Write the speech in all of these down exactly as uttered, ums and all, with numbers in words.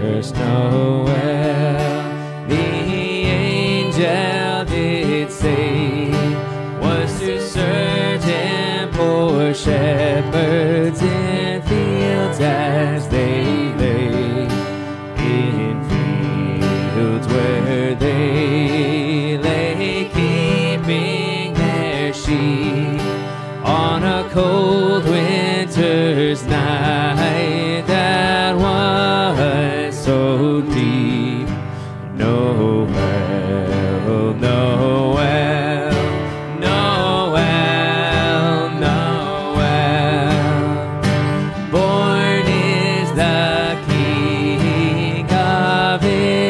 first Noel, the angel did say, was to certain poor shepherds in fields as they lay, in fields where they lay keeping their sheep on a cold winter's night that was so deep. Noel, Noel, Noel, Noel, born is the King of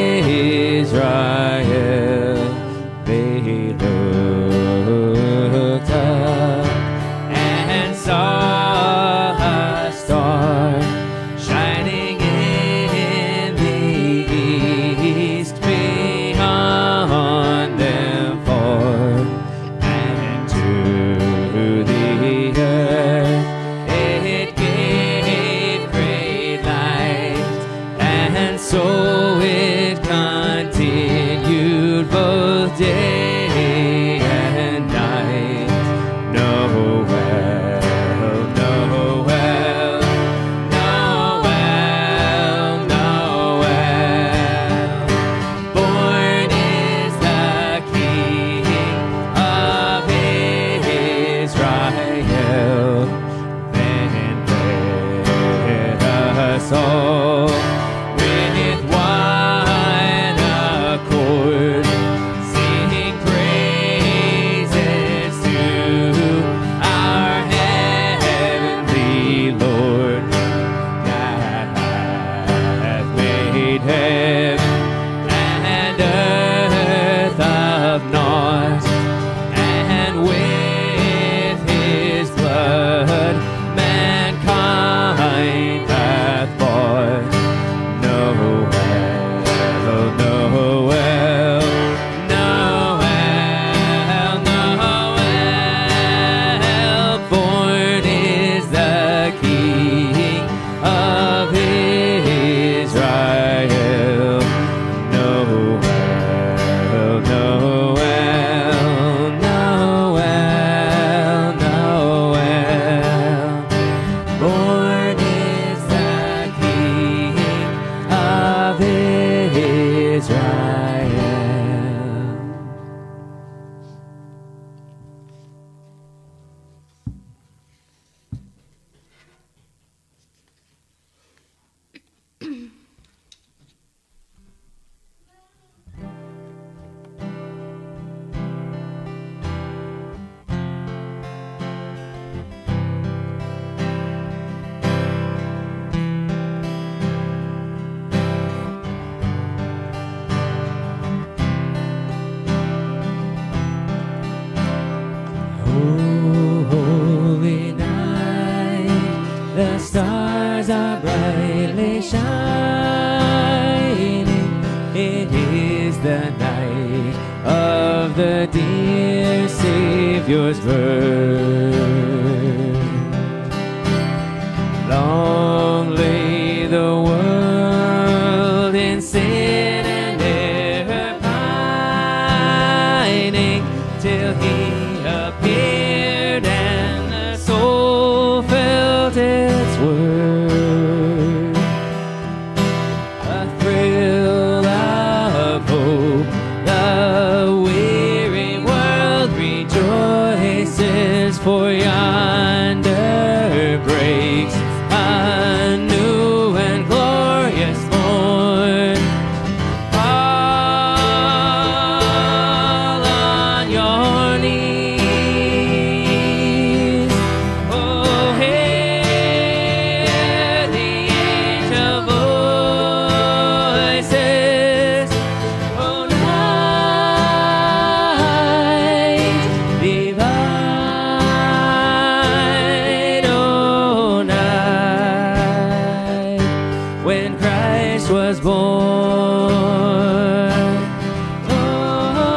Israel. They looked up and saw a star shining in the east beyond them far, and to the earth it gave great light, and so it continued both day and night. Noel, Noel, Noel, Noel, born is the King of Israel. Then let us all with one accord sing praises to our heavenly Lord, that hath made heaven and earth of naught, and with his blood mankind hath bought. Noel, Noel, Noel, Noel, born is the King of Israel. Noel, Noel, Noel, Noel, born is the King of Israel. Holy night, the stars are brightly shining. It is the night of the dear Savior's birth. Long lay the world in sin and error pining, till he appeared and the soul felt its worth. A thrill of hope, the weary world rejoices, for yonder breaks a new and glorious morn. Fall on your knees, oh, hear the angel voices, oh, night divine, oh, night when Christ was born. Oh,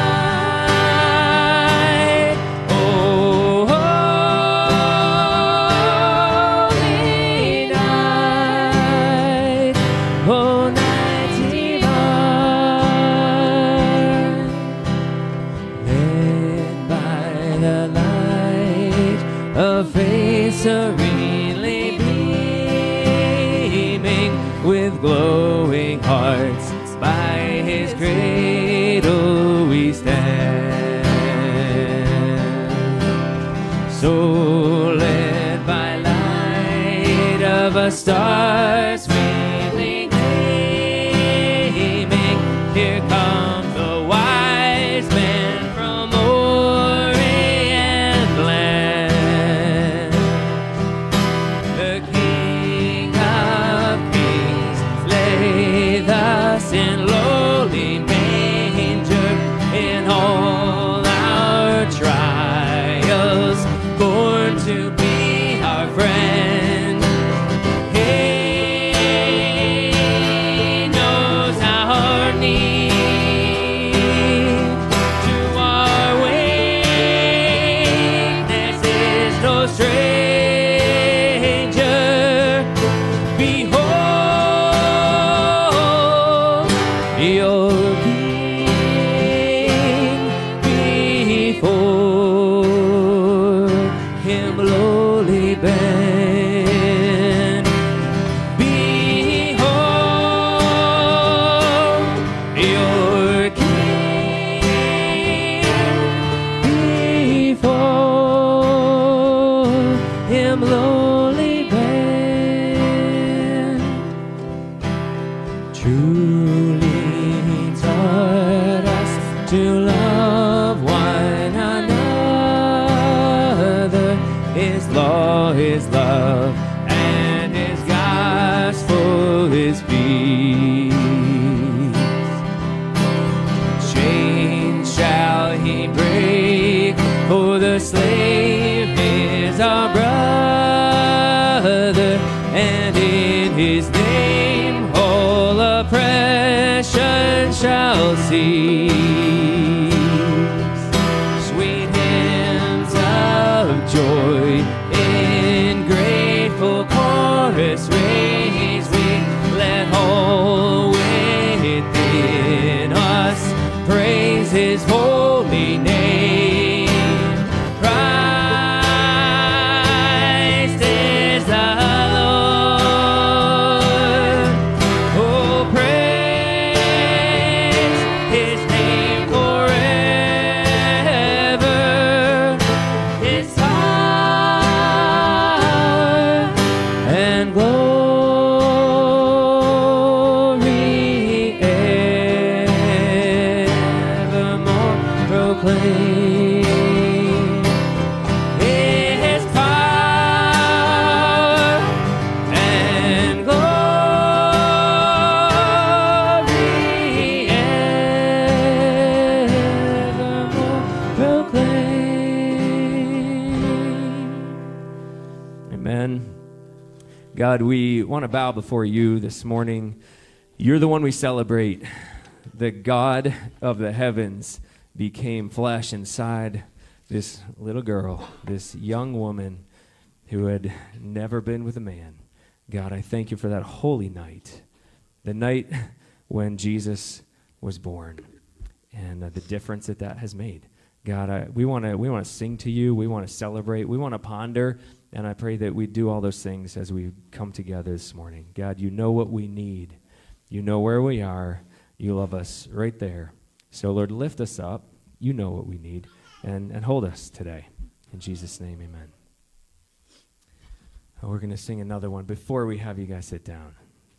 night, oh, holy night, oh, with glowing hearts, by his cradle we stand. So led by light of a star's faintly gleaming, here come the wise men from Orient land. The King of Kings lay thus in lowly manger, in all our trials, born to be our friend. He knows our need. To our weakness is no stranger. Behold your King, before him lowly bend. Behold your King, before him lowly bend. Truly he taught us to love one another. His law is love, and his gospel is peace. Chains shall he break, for the slave is our brother, and in his name all oppression shall cease. Sweet hymns of joy in grateful chorus raise we, let all within us praise his holy name. Christ is the Lord. Oh, praise his name forever. His power and glory evermore proclaim. His power and glory evermore proclaim. Amen. God, we want to bow before you this morning. You're the one we celebrate. The God of the heavens became flesh inside this little girl, this young woman who had never been with a man. God, I thank you for that holy night, the night when Jesus was born, and uh, the difference that that has made. God, I, we want to we want to sing to you. We want to celebrate. We want to ponder. And I pray that we do all those things as we come together this morning. God, you know what we need. You know where we are. You love us right there. So, Lord, lift us up. You know what we need. And, and hold us today. In Jesus' name, amen. Oh, we're going to sing another one before we have you guys sit down.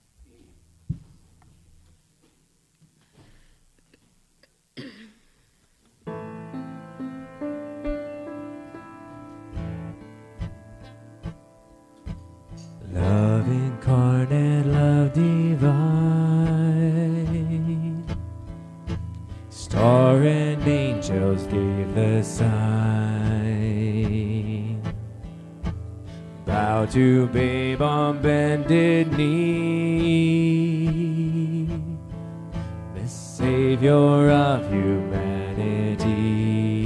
Love incarnate, love divine, star and angels gave the sign. Bow to babe on bended knee, the Savior of humanity.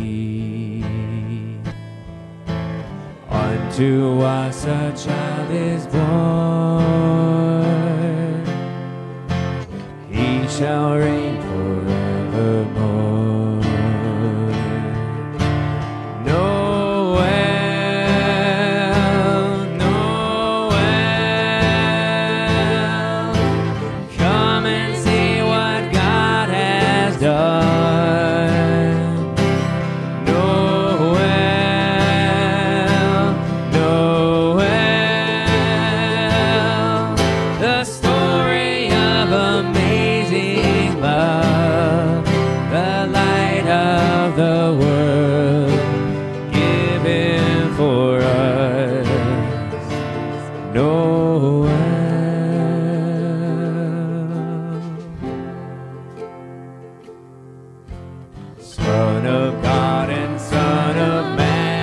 Unto us a child is born, he shall reign forevermore. Noel, Noel, love, the light of the world, given for us, Noel. Son of God and Son of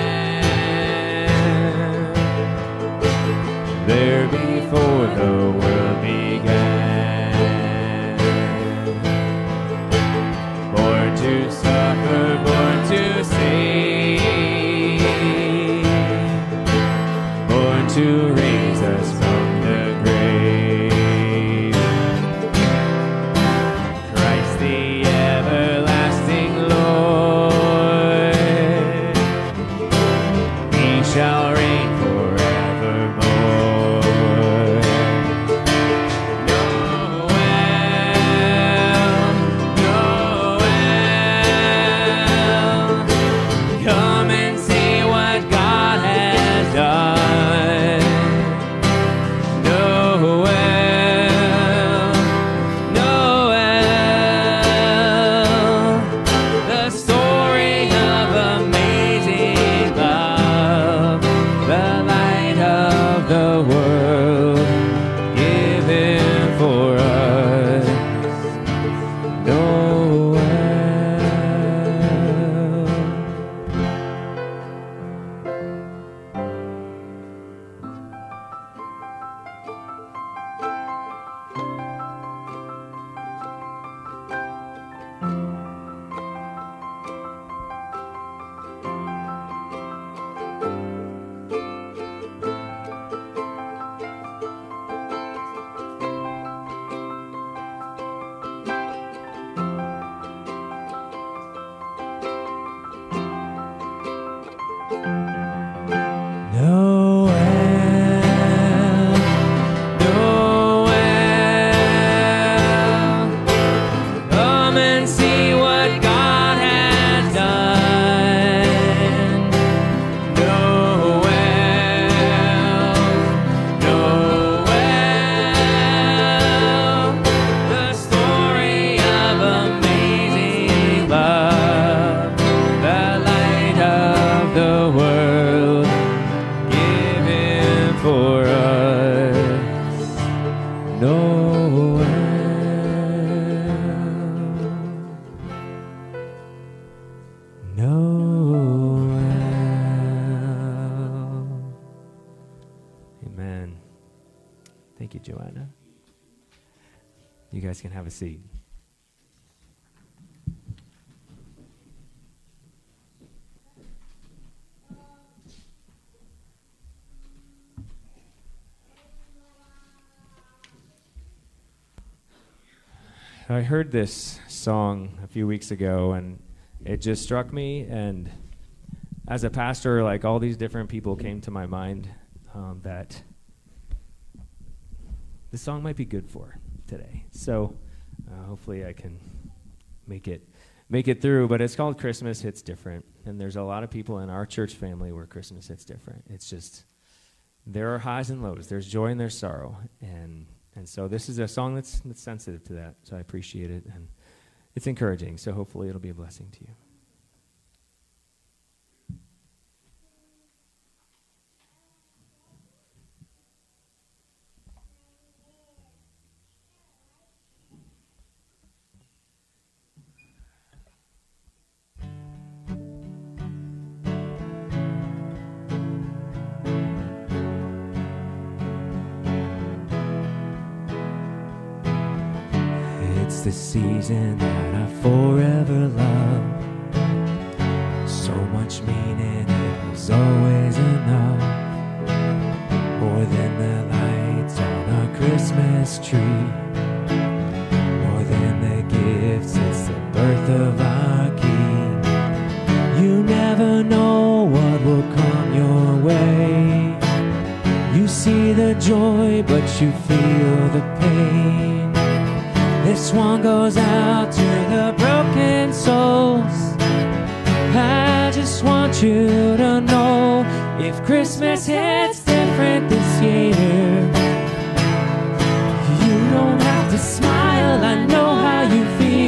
Man, there before the world began, born to suffer, born to save, born to raise us from the grave. Christ the everlasting Lord, He shall reign forevermore. Noel, Noel, come and see what God has done. Noel, Noel, the story of amazing love, the light of the world, given for us, Noel. Noel, Noel, come and see what God has done. Noel, Noel, the story of amazing love, the light of the world, given for us, Noel. Noel. Amen. Thank you, Joanna. You guys can have a seat. I heard this song a few weeks ago, and it just struck me. And as a pastor, like, all these different people came to my mind um, that this song might be good for today. So uh, hopefully I can make it make it through. But it's called Christmas Hits Different, and there's a lot of people in our church family where Christmas hits different. It's just, there are highs and lows. There's joy and there's sorrow, and And so this is a song that's, that's sensitive to that, so I appreciate it, and it's encouraging, so hopefully it'll be a blessing to you. It's the season that I forever love. So much meaning, it was always enough. More than the lights on our Christmas tree, more than the gifts, it's the birth of our King. You never know what will come your way. You see the joy, but you feel the pain. This one goes out to the broken souls. I just want you to know, if Christmas hits different this year, you don't have to smile. I know how you feel.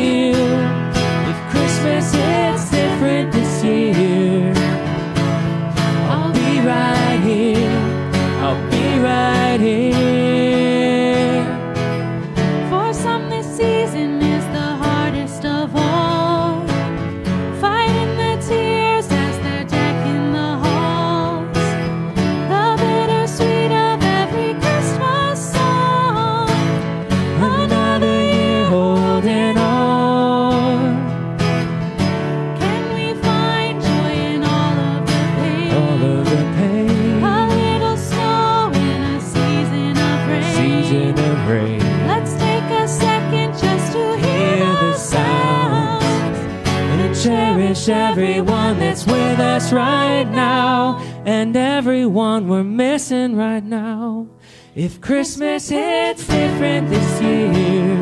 season is the hardest of all. Fighting the tears as they're decking the halls. The bittersweet of every Christmas song. Another year holding on. Can we find joy in all of the pain? All of the pain. A little snow in a season of rain. Season of rain. Let's take a second just to hear, Hear the the sounds. And cherish everyone that's with us right now, and everyone we're missing right now. If Christmas hits different this year,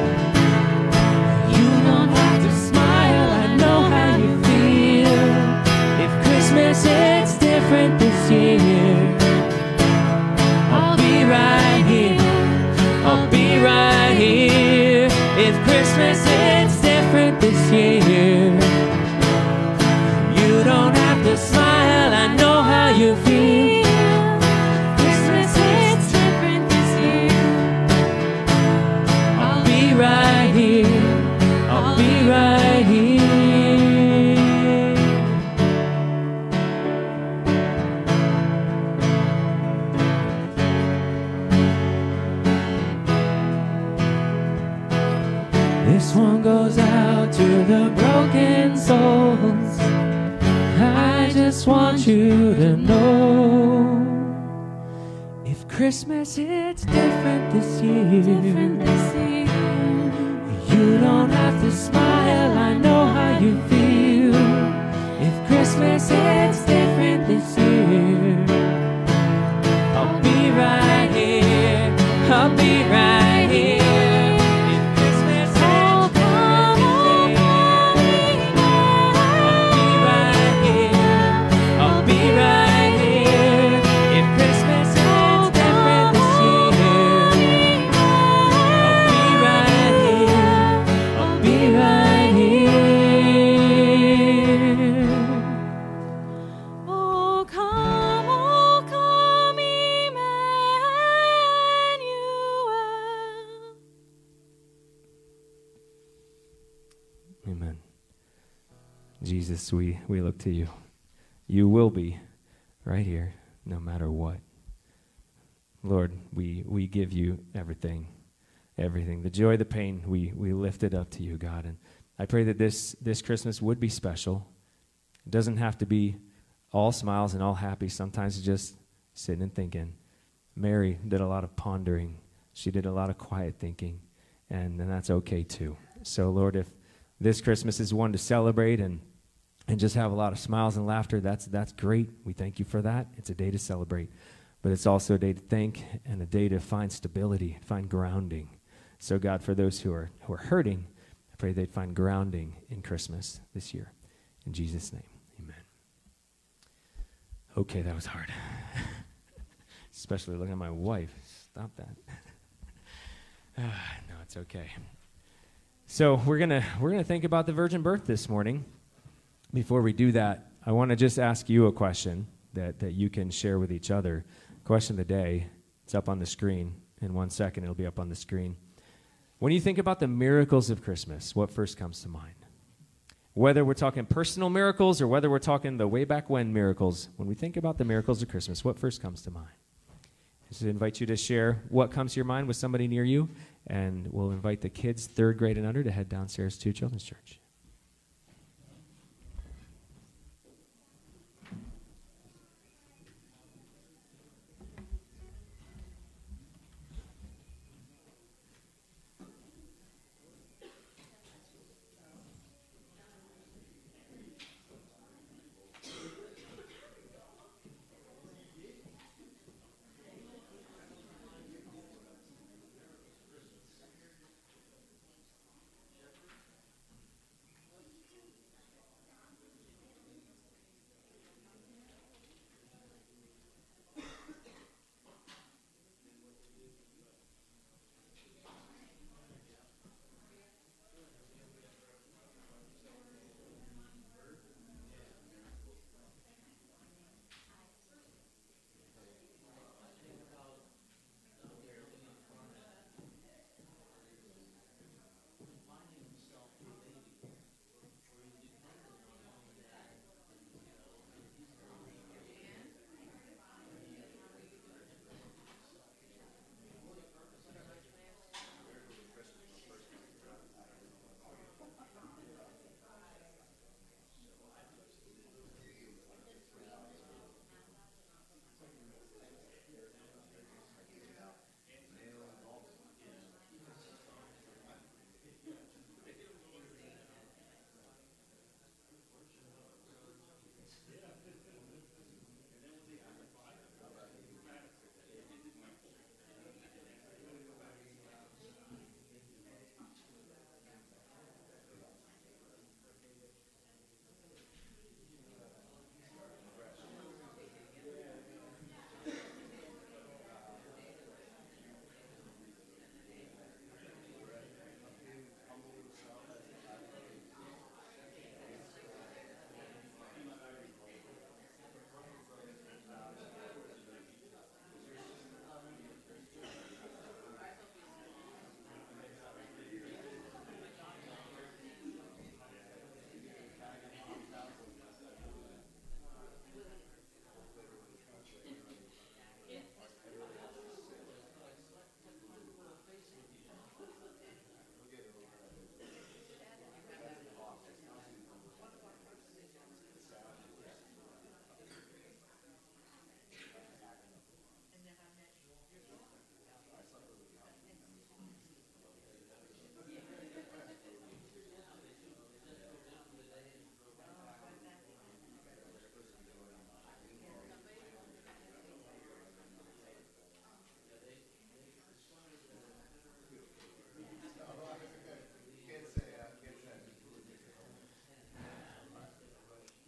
you don't have to smile, I know how you feel. If Christmas hits different this year, I'll be right here, I'll be right here. If Christmas hits different this year, you don't have to smile, I know how you feel. Christmas hits different this year. I'll be right here, I'll be right here. This one goes out to the broken souls. I just want you to know, if Christmas hits different this year, Different this year. you don't have to smile, I know how you feel. If Christmas hits different this year, I'll be right here, I'll be right here. If Christmas hits different this year, I'll be right here, I'll be right here. If Christmas hits different this year, I'll be right here, I'll be right here. Oh, come, oh, come, Emmanuel. Amen. Jesus, we, we look to you. You will be right here, no matter what. Lord, we, we give you everything, everything. The joy, the pain, we, we lift it up to you, God. And I pray that this, this Christmas would be special. It doesn't have to be all smiles and all happy. Sometimes it's just sitting and thinking. Mary did a lot of pondering. She did a lot of quiet thinking, and, and that's okay too. So, Lord, if this Christmas is one to celebrate and and just have a lot of smiles and laughter, that's that's great. We thank you for that. It's a day to celebrate. But it's also a day to think and a day to find stability, find grounding. So, God, for those who are who are hurting, I pray they'd find grounding in Christmas this year. In Jesus' name, amen. Okay, that was hard. Especially looking at my wife. Stop that. Ah, no, it's okay. So we're gonna we're gonna think about the virgin birth this morning. Before we do that, I want to just ask you a question that, that you can share with each other. Question of the day. It's up on the screen. In one second, it'll be up on the screen. When you think about the miracles of Christmas, what first comes to mind? Whether we're talking personal miracles or whether we're talking the way back when miracles, when we think about the miracles of Christmas, what first comes to mind? Just invite you to share what comes to your mind with somebody near you, and we'll invite the kids third grade and under to head downstairs to Children's Church.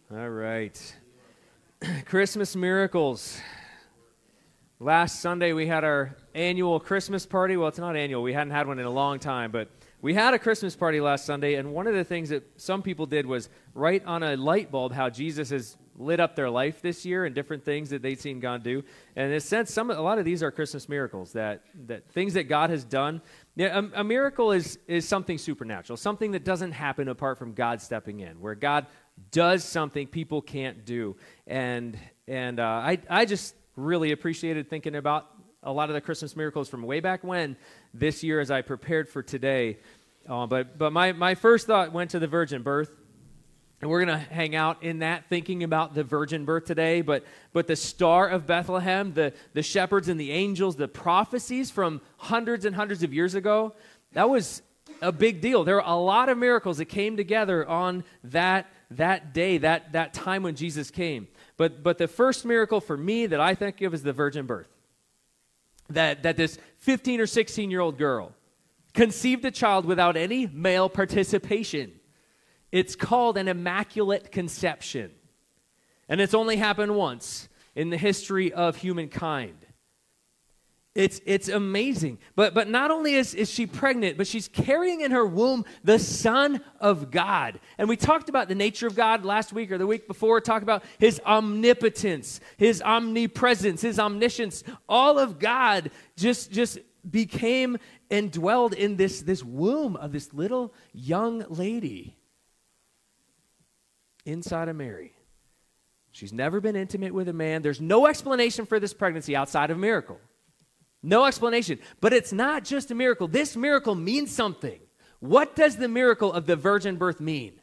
All right. Christmas miracles. Last Sunday we had our annual Christmas party. Well, it's not annual. We hadn't had one in a long time, but we had a Christmas party last Sunday, and one of the things that some people did was write on a light bulb how Jesus has lit up their life this year and different things that they've seen God do. And in a sense, some a lot of these are Christmas miracles, that that things that God has done. Yeah, a, a miracle is is something supernatural, something that doesn't happen apart from God stepping in, where God does something people can't do. And and uh, I I just really appreciated thinking about a lot of the Christmas miracles from way back when this year as I prepared for today. Uh, but but my, my first thought went to the virgin birth. And we're going to hang out in that, thinking about the virgin birth today. But but the star of Bethlehem, the, the shepherds and the angels, the prophecies from hundreds and hundreds of years ago, that was a big deal. There were a lot of miracles that came together on that that day, that, that time when Jesus came. But but the first miracle for me that I think of is the virgin birth. That that this fifteen or sixteen-year-old girl conceived a child without any male participation. It's called an immaculate conception. And it's only happened once in the history of humankind. It's it's amazing. But but not only is, is she pregnant, but she's carrying in her womb the Son of God. And we talked about the nature of God last week or the week before, talked about his omnipotence, his omnipresence, his omniscience. All of God just, just became and dwelled in this, this womb of this little young lady inside of Mary. She's never been intimate with a man. There's no explanation for this pregnancy outside of a miracle. No explanation. But it's not just a miracle. This miracle means something. What does the miracle of the virgin birth mean?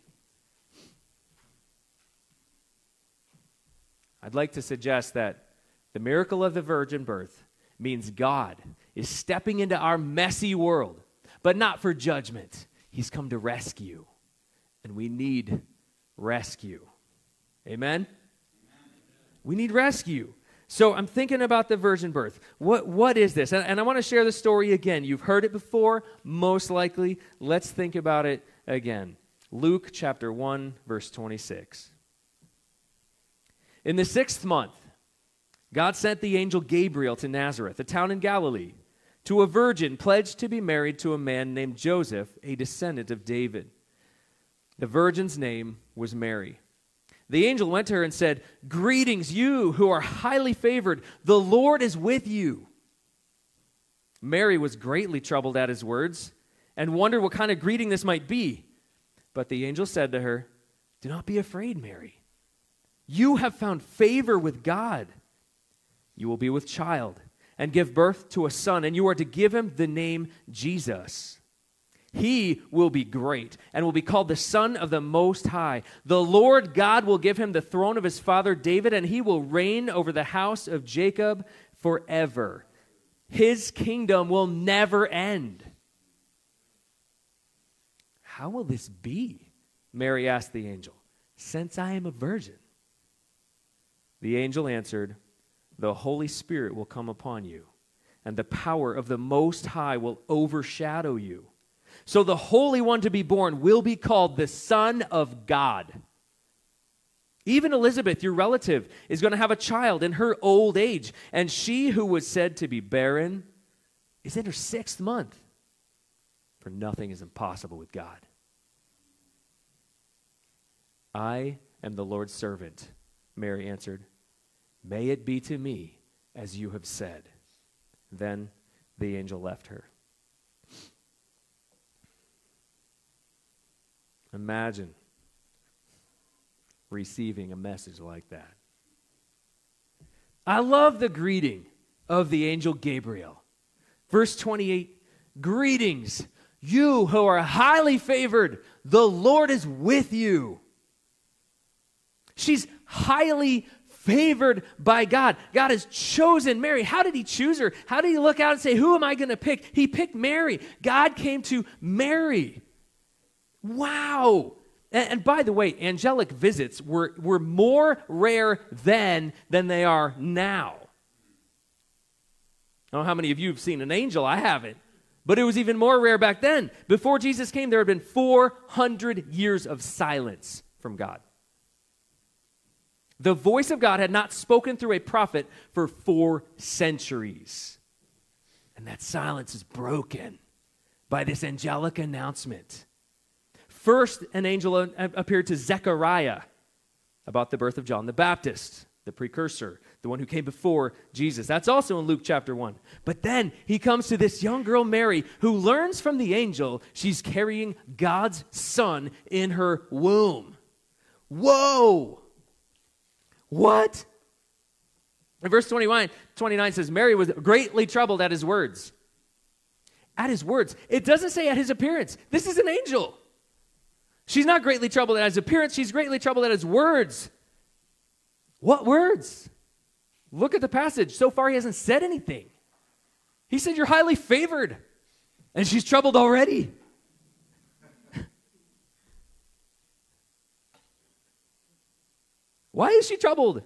I'd like to suggest that the miracle of the virgin birth means God is stepping into our messy world, but not for judgment. He's come to rescue, and we need rescue. Amen? We need rescue. So I'm thinking about the virgin birth. What What is this? And, and I want to share the story again. You've heard it before, most likely. Let's think about it again. Luke chapter one, verse twenty-six. In the sixth month, God sent the angel Gabriel to Nazareth, a town in Galilee, to a virgin pledged to be married to a man named Joseph, a descendant of David. The virgin's name was Mary. The angel went to her and said, "Greetings, you who are highly favored. The Lord is with you." Mary was greatly troubled at his words and wondered what kind of greeting this might be. But the angel said to her, "Do not be afraid, Mary. You have found favor with God. You will be with child and give birth to a son, and you are to give him the name Jesus. He will be great and will be called the Son of the Most High. The Lord God will give him the throne of his father David, and he will reign over the house of Jacob forever. His kingdom will never end." "How will this be?" Mary asked the angel, "since I am a virgin?" The angel answered, "The Holy Spirit will come upon you, and the power of the Most High will overshadow you. So the Holy One to be born will be called the Son of God. Even Elizabeth, your relative, is going to have a child in her old age, and she who was said to be barren is in her sixth month. For nothing is impossible with God." "I am the Lord's servant," Mary answered. "May it be to me as you have said." Then the angel left her. Imagine receiving a message like that. I love the greeting of the angel Gabriel. Verse twenty-eight, "Greetings, you who are highly favored. The Lord is with you." She's highly favored by God. God has chosen Mary. How did he choose her? How did he look out and say, "Who am I going to pick?" He picked Mary. God came to Mary. Wow. And, and by the way, angelic visits were, were more rare then than they are now. I don't know how many of you have seen an angel. I haven't. But it was even more rare back then. Before Jesus came, there had been four hundred years of silence from God. The voice of God had not spoken through a prophet for four centuries. And that silence is broken by this angelic announcement. First, an angel appeared to Zechariah about the birth of John the Baptist, the precursor, the one who came before Jesus. That's also in Luke chapter one. But then he comes to this young girl, Mary, who learns from the angel she's carrying God's son in her womb. Whoa! What? In verse twenty-nine, twenty-nine says, Mary was greatly troubled at his words. At his words. It doesn't say at his appearance. This is an angel. She's not greatly troubled at his appearance. She's greatly troubled at his words. What words? Look at the passage. So far, he hasn't said anything. He said, you're highly favored. And she's troubled already. Why is she troubled?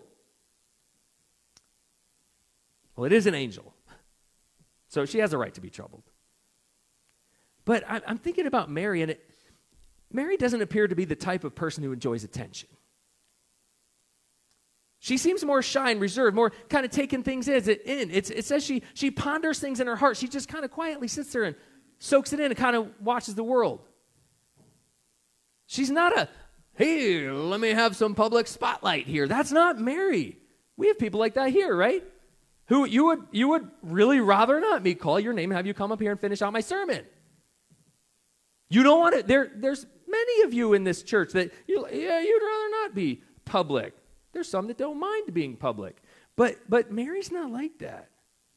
Well, it is an angel. So she has a right to be troubled. But I'm thinking about Mary, and it, Mary doesn't appear to be the type of person who enjoys attention. She seems more shy and reserved, more kind of taking things in. It's, it says she, she ponders things in her heart. She just kind of quietly sits there and soaks it in and kind of watches the world. She's not a, hey, let me have some public spotlight here. That's not Mary. We have people like that here, right? Who you would you would really rather not me call your name and have you come up here and finish out my sermon. You don't want to, there, there's many of you in this church that, you, yeah, you'd rather not be public. There's some that don't mind being public. But, but Mary's not like that.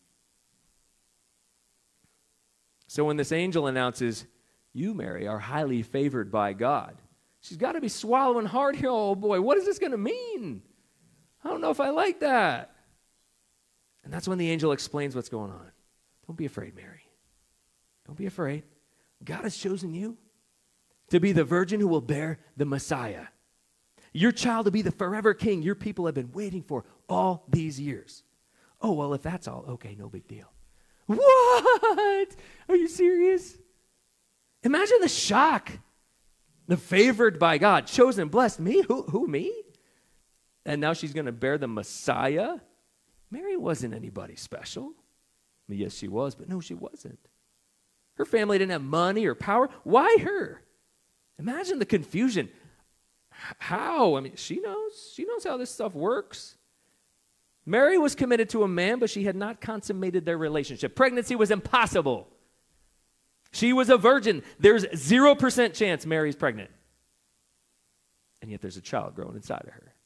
So when this angel announces, you, Mary, are highly favored by God, she's got to be swallowing hard here. Oh, boy, what is this going to mean? I don't know if I like that. And that's when the angel explains what's going on. Don't be afraid, Mary. Don't be afraid. God has chosen you to be the virgin who will bear the Messiah. Your child to be the forever king your people have been waiting for all these years. Oh, well, if that's all, okay, no big deal. What? Are you serious? Imagine the shock. The favored by God, chosen, blessed. Me? Who, who me? And now she's going to bear the Messiah? Mary wasn't anybody special. I mean, yes, she was, but no, she wasn't. Her family didn't have money or power. Why her? Imagine the confusion. How? I mean, she knows. She knows how this stuff works. Mary was committed to a man, but she had not consummated their relationship. Pregnancy was impossible. She was a virgin. There's zero percent chance Mary's pregnant. And yet there's a child growing inside of her.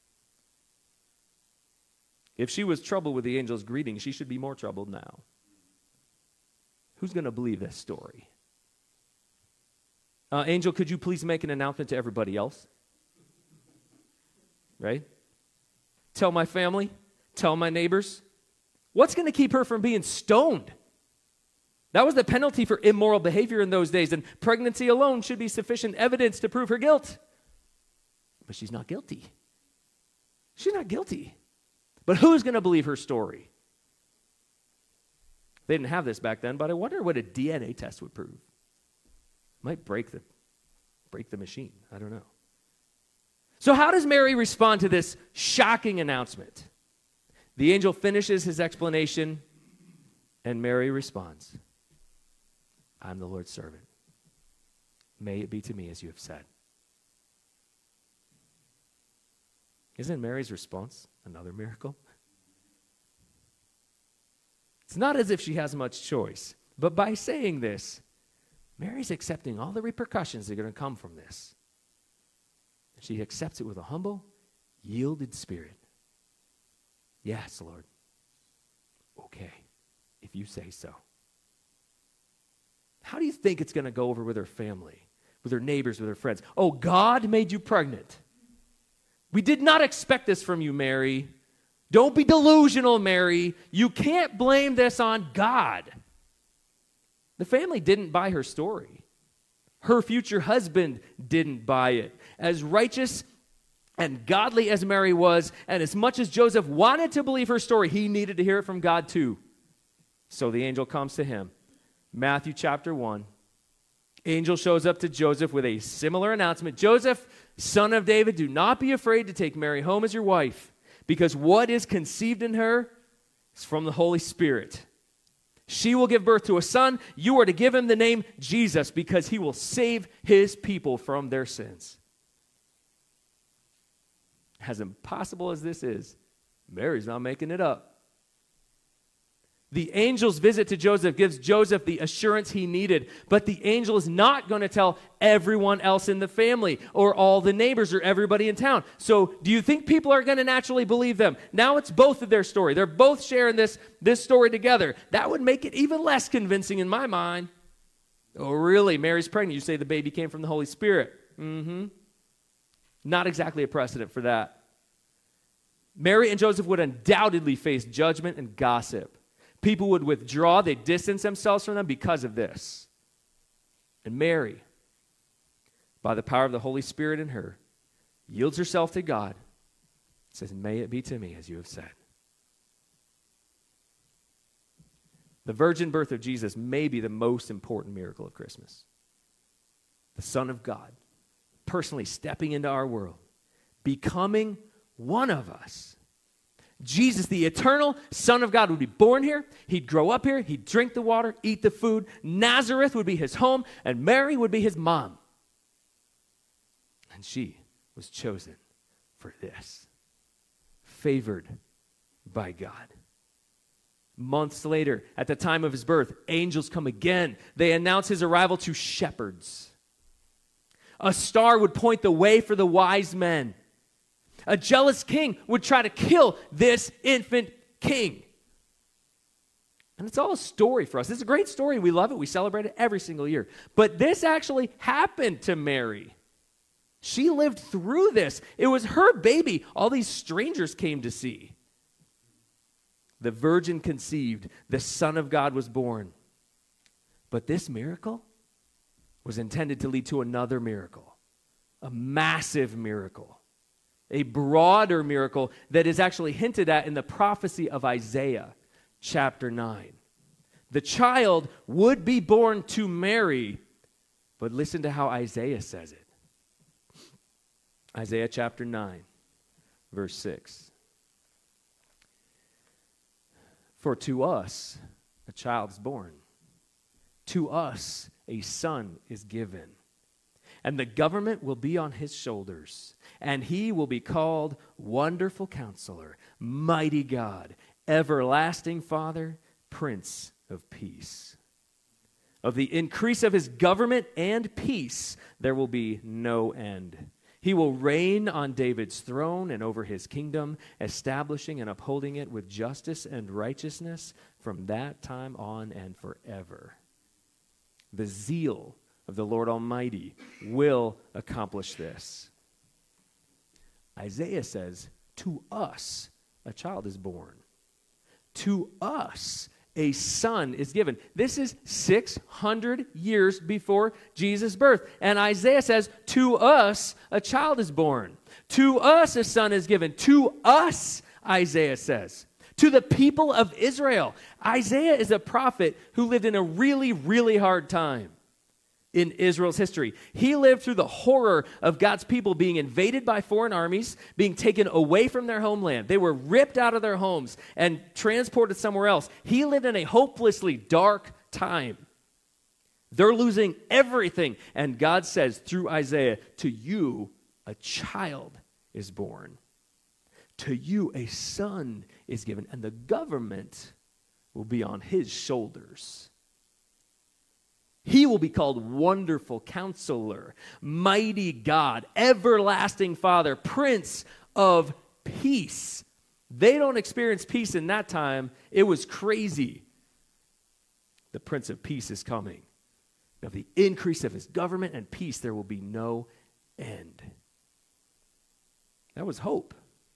If she was troubled with the angel's greeting, she should be more troubled now. Who's going to believe this story? Uh, angel, could you please make an announcement to everybody else? Right? Tell my family. Tell my neighbors. What's going to keep her from being stoned? That was the penalty for immoral behavior in those days, and pregnancy alone should be sufficient evidence to prove her guilt. But she's not guilty. She's not guilty. But who's going to believe her story? They didn't have this back then, but I wonder what a D N A test would prove. Might break the, break the machine. I don't know. So how does Mary respond to this shocking announcement? The angel finishes his explanation, and Mary responds, I'm the Lord's servant. May it be to me as you have said. Isn't Mary's response another miracle? It's not as if she has much choice, but by saying this, Mary's accepting all the repercussions that are going to come from this. She accepts it with a humble, yielded spirit. Yes, Lord. Okay, if you say so. How do you think it's going to go over with her family, with her neighbors, with her friends? Oh, God made you pregnant. We did not expect this from you, Mary. Don't be delusional, Mary. You can't blame this on God. The family didn't buy her story. Her future husband didn't buy it. As righteous and godly as Mary was, and as much as Joseph wanted to believe her story, he needed to hear it from God too. So the angel comes to him. Matthew chapter one. Angel shows up to Joseph with a similar announcement. Joseph, son of David, do not be afraid to take Mary home as your wife, because what is conceived in her is from the Holy Spirit. She will give birth to a son. You are to give him the name Jesus because he will save his people from their sins. As impossible as this is, Mary's not making it up. The angel's visit to Joseph gives Joseph the assurance he needed, but the angel is not going to tell everyone else in the family or all the neighbors or everybody in town. So do you think people are going to naturally believe them? Now it's both of their story. They're both sharing this, this story together. That would make it even less convincing in my mind. Oh, really? Mary's pregnant. You say the baby came from the Holy Spirit. Mm-hmm. Not exactly a precedent for that. Mary and Joseph would undoubtedly face judgment and gossip. People would withdraw, they'd distance themselves from them because of this. And Mary, by the power of the Holy Spirit in her, yields herself to God, says, "May it be to me as you have said." The virgin birth of Jesus may be the most important miracle of Christmas. The Son of God, personally stepping into our world, becoming one of us. Jesus, the eternal Son of God, would be born here. He'd grow up here. He'd drink the water, eat the food. Nazareth would be his home, and Mary would be his mom. And she was chosen for this, favored by God. Months later, at the time of his birth, angels come again. They announce his arrival to shepherds. A star would point the way for the wise men. A jealous king would try to kill this infant king. And it's all a story for us. It's a great story. We love it. We celebrate it every single year. But this actually happened to Mary. She lived through this. It was her baby all these strangers came to see. The virgin conceived. The Son of God was born. But this miracle was intended to lead to another miracle. A massive miracle. A broader miracle that is actually hinted at in the prophecy of Isaiah chapter nine. The child would be born to Mary, but listen to how Isaiah says it. Isaiah chapter nine, verse six. For to us a child is born, to us a son is given. And the government will be on his shoulders, and he will be called Wonderful Counselor, Mighty God, Everlasting Father, Prince of Peace. Of the increase of his government and peace, there will be no end. He will reign on David's throne and over his kingdom, establishing and upholding it with justice and righteousness from that time on and forever. The zeal of the Lord Almighty will accomplish this. Isaiah says, to us a child is born. To us a son is given. This is six hundred years before Jesus' birth. And Isaiah says, to us a child is born. To us a son is given. To us, Isaiah says. To the people of Israel. Isaiah is a prophet who lived in a really, really hard time in Israel's history. He lived through the horror of God's people being invaded by foreign armies, being taken away from their homeland. They were ripped out of their homes and transported somewhere else. He lived in a hopelessly dark time. They're losing everything. And God says through Isaiah, to you a child is born. To you a son is given, and the government will be on his shoulders. He will be called Wonderful Counselor, Mighty God, Everlasting Father, Prince of Peace. They don't experience peace in that time. It was crazy. The Prince of Peace is coming. Of the increase of his government and peace, there will be no end. That was hope.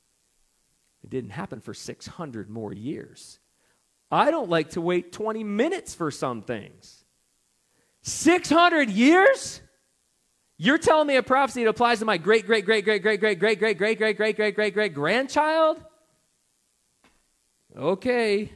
It didn't happen for six hundred more years. I don't like to wait twenty minutes for some things. six hundred years? You're telling me a prophecy that applies to my great, great, great, great, great, great, great, great, great, great, great, great, great, great grandchild? Okay.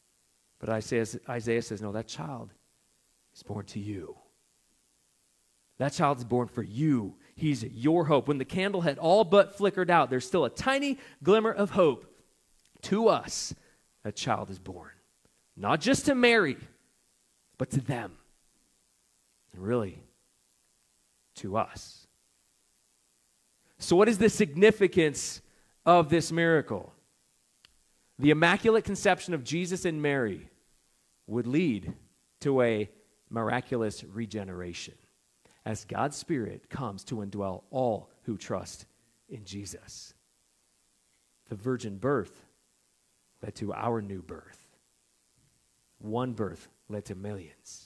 But Isaiah, Isaiah says, no, that child is born to you. That child is born for you. He's your hope. When the candle had all but flickered out, there's still a tiny glimmer of hope. To us, a child is born. Not just to Mary, but to them. And really, to us. So what is the significance of this miracle? The Immaculate Conception of Jesus and Mary would lead to a miraculous regeneration as God's Spirit comes to indwell all who trust in Jesus. The virgin birth led to our new birth. One birth led to millions.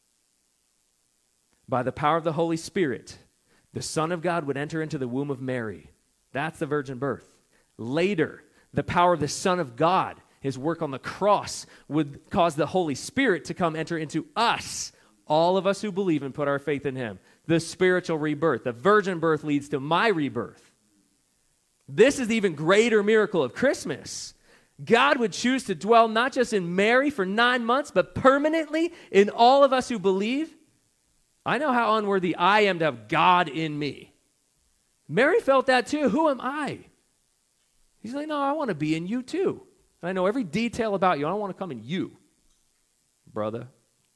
By the power of the Holy Spirit, the Son of God would enter into the womb of Mary. That's the virgin birth. Later, the power of the Son of God, his work on the cross, would cause the Holy Spirit to come enter into us, all of us who believe and put our faith in him. The spiritual rebirth. The virgin birth leads to my rebirth. This is the even greater miracle of Christmas. God would choose to dwell not just in Mary for nine months, but permanently in all of us who believe. I know how unworthy I am to have God in me. Mary felt that too. Who am I? He's like, no, I want to be in you too. And I know every detail about you. I don't want to come in you, brother.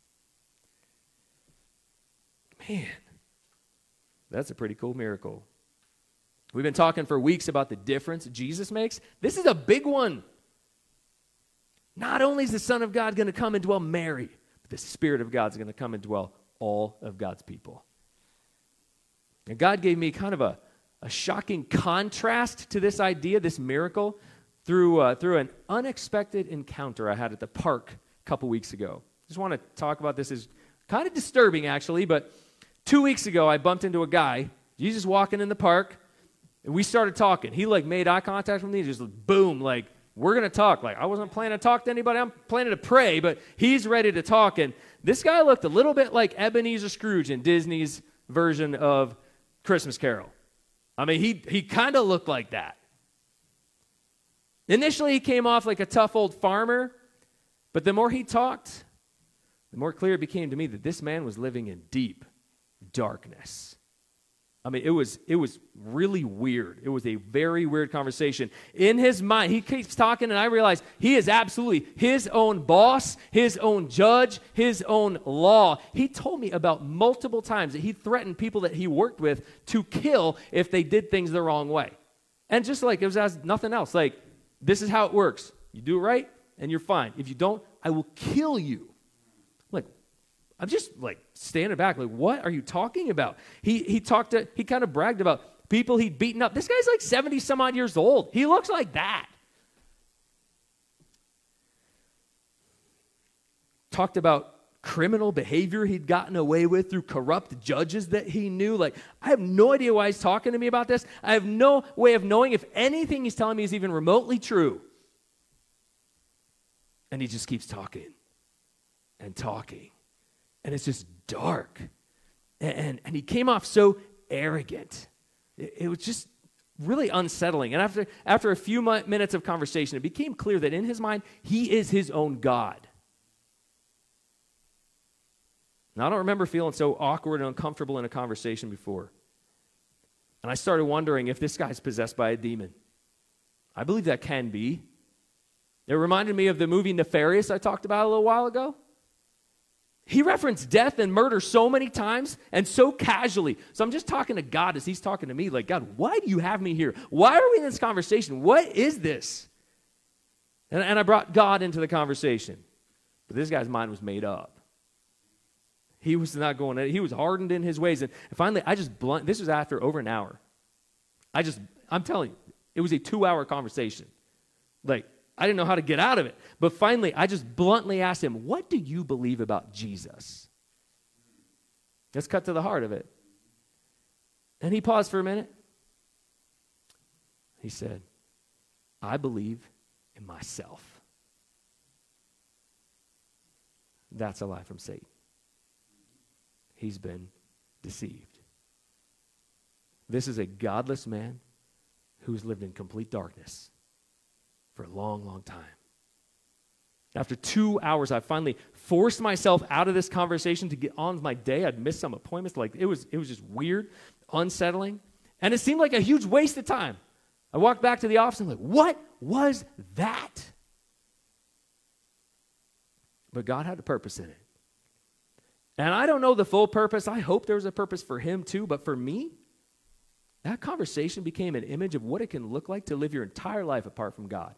Man, that's a pretty cool miracle. We've been talking for weeks about the difference Jesus makes. This is a big one. Not only is the Son of God going to come and dwell Mary, but the Spirit of God is going to come and dwell all of God's people. And God gave me kind of a, a shocking contrast to this idea, this miracle, through, uh, through an unexpected encounter I had at the park a couple weeks ago. Just want to talk about this. As kind of disturbing, actually, but two weeks ago I bumped into a guy. He's just walking in the park, and we started talking. He, like, made eye contact with me, just boom, like, we're going to talk. Like, I wasn't planning to talk to anybody. I'm planning to pray, but he's ready to talk. And this guy looked a little bit like Ebenezer Scrooge in Disney's version of Christmas Carol. I mean, he, he kind of looked like that. Initially, he came off like a tough old farmer, but the more he talked, the more clear it became to me that this man was living in deep darkness. I mean, it was it was really weird. It was a very weird conversation. In his mind, he keeps talking, and I realize he is absolutely his own boss, his own judge, his own law. He told me about multiple times that he threatened people that he worked with to kill if they did things the wrong way. And just like it was as nothing else. Like, this is how it works. You do it right, and you're fine. If you don't, I will kill you. Like, I'm just like standing back, like, what are you talking about? He he talked to, he kind of bragged about people he'd beaten up. This guy's like seventy some odd years old. He looks like that. Talked about criminal behavior he'd gotten away with through corrupt judges that he knew. Like, I have no idea why he's talking to me about this. I have no way of knowing if anything he's telling me is even remotely true. And he just keeps talking and talking. And it's just dark. And, and, and he came off so arrogant. It, it was just really unsettling. And after, after a few mi- minutes of conversation, it became clear that in his mind, he is his own God. Now, I don't remember feeling so awkward and uncomfortable in a conversation before. And I started wondering if this guy's possessed by a demon. I believe that can be. It reminded me of the movie Nefarious I talked about a little while ago. He referenced death and murder so many times and so casually. So I'm just talking to God as he's talking to me. Like, God, why do you have me here? Why are we in this conversation? What is this? And, and I brought God into the conversation. But this guy's mind was made up. He was not going, he was hardened in his ways. And finally, I just blunt, this was after over an hour. I just, I'm telling you, it was a two-hour conversation. Like, I didn't know how to get out of it. But finally, I just bluntly asked him, what do you believe about Jesus? Let's cut to the heart of it. And he paused for a minute. He said, I believe in myself. That's a lie from Satan. He's been deceived. This is a godless man who's lived in complete darkness for a long, long time. After two hours, I finally forced myself out of this conversation to get on with my day. I'd missed some appointments. Like it was, it was just weird, unsettling. And it seemed like a huge waste of time. I walked back to the office and I'm like, what was that? But God had a purpose in it. And I don't know the full purpose. I hope there was a purpose for him too. But for me, that conversation became an image of what it can look like to live your entire life apart from God.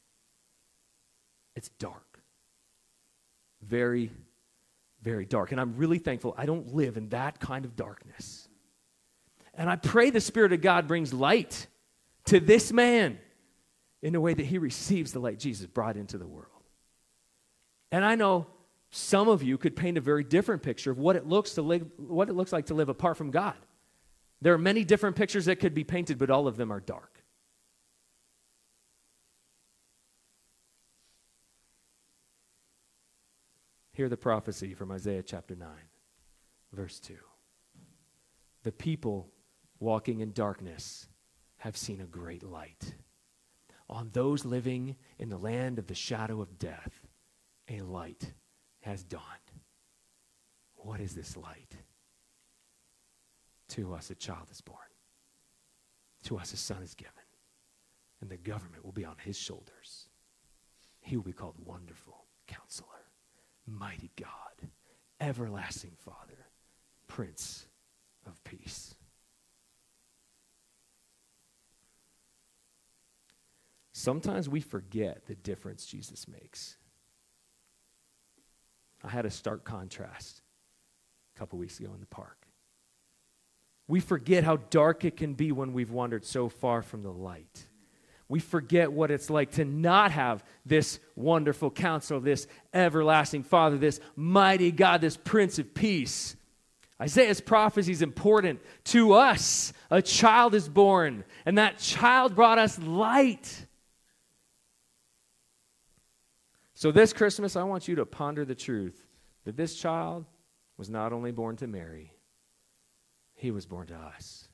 It's dark. Very, very dark. And I'm really thankful I don't live in that kind of darkness. And I pray the Spirit of God brings light to this man in a way that he receives the light Jesus brought into the world. And I know some of you could paint a very different picture of what it looks to live, what it looks like to live apart from God. There are many different pictures that could be painted, but all of them are dark. Hear the prophecy from Isaiah chapter nine, verse two. The people walking in darkness have seen a great light. On those living in the land of the shadow of death, a light has dawned. What is this light? To us a child is born. To us a son is given. And the government will be on his shoulders. He will be called Wonderful Counselor, Mighty God, Everlasting Father, Prince of Peace. Sometimes we forget the difference Jesus makes. I had a stark contrast a couple weeks ago in the park. We forget how dark it can be when we've wandered so far from the light. We forget what it's like to not have this wonderful counselor, this everlasting Father, this mighty God, this Prince of Peace. Isaiah's prophecy is important to us. A child is born, and that child brought us light. So this Christmas, I want you to ponder the truth that this child was not only born to Mary, he was born to us.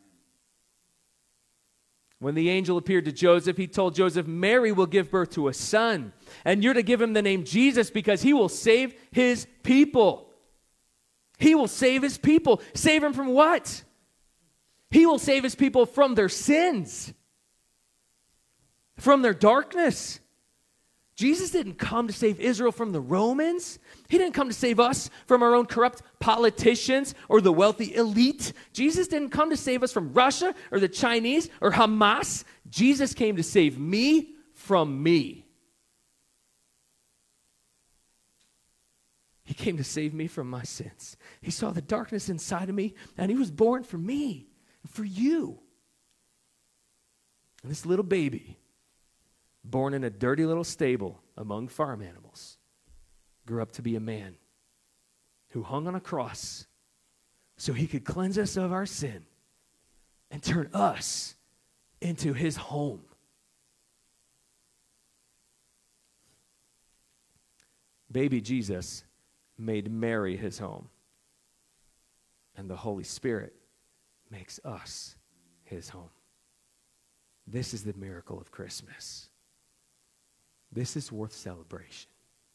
When the angel appeared to Joseph, he told Joseph, Mary will give birth to a son, and you're to give him the name Jesus because he will save his people. He will save his people. Save them from what? He will save his people from their sins, from their darkness. Jesus didn't come to save Israel from the Romans. He didn't come to save us from our own corrupt politicians or the wealthy elite. Jesus didn't come to save us from Russia or the Chinese or Hamas. Jesus came to save me from me. He came to save me from my sins. He saw the darkness inside of me, and he was born for me and for you. And this little baby, born in a dirty little stable among farm animals, grew up to be a man who hung on a cross so he could cleanse us of our sin and turn us into his home. Baby Jesus made Mary his home, and the Holy Spirit makes us his home. This is the miracle of Christmas. This is worth celebration.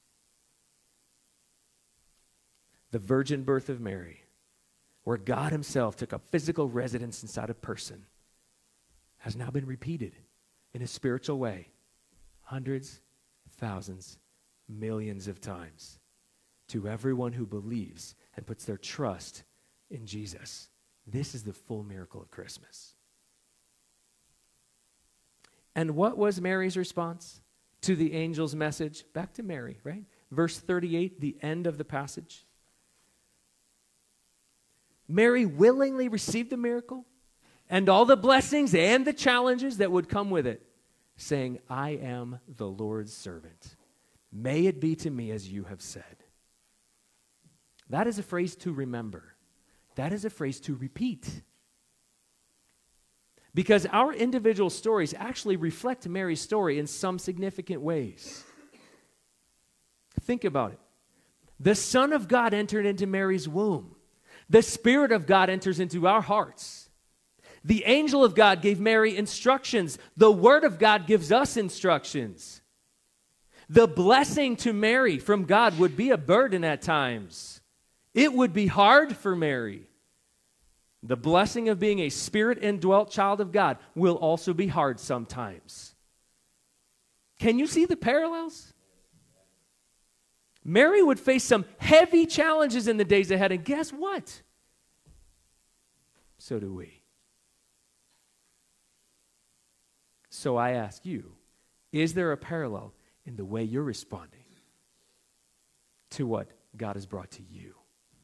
The virgin birth of Mary, where God himself took a physical residence inside a person, has now been repeated in a spiritual way hundreds, thousands, millions of times to everyone who believes and puts their trust in Jesus. This is the full miracle of Christmas. And what was Mary's response to the angel's message? Back to Mary, right? Verse thirty-eight, the end of the passage. Mary willingly received the miracle and all the blessings and the challenges that would come with it, saying, I am the Lord's servant. May it be to me as you have said. That is a phrase to remember. That is a phrase to repeat. Because our individual stories actually reflect Mary's story in some significant ways. Think about it. The Son of God entered into Mary's womb. The Spirit of God enters into our hearts. The angel of God gave Mary instructions. The Word of God gives us instructions. The blessing to Mary from God would be a burden at times. It would be hard for Mary. The blessing of being a Spirit-indwelt child of God will also be hard sometimes. Can you see the parallels? Mary would face some heavy challenges in the days ahead, and guess what? So do we. So I ask you, is there a parallel in the way you're responding to what God has brought to you?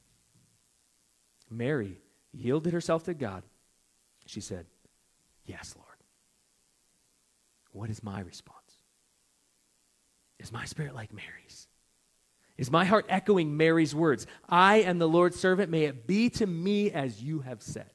Mary yielded herself to God. She said, yes, Lord. What is my response? Is my spirit like Mary's? Is my heart echoing Mary's words? I am the Lord's servant. May it be to me as you have said.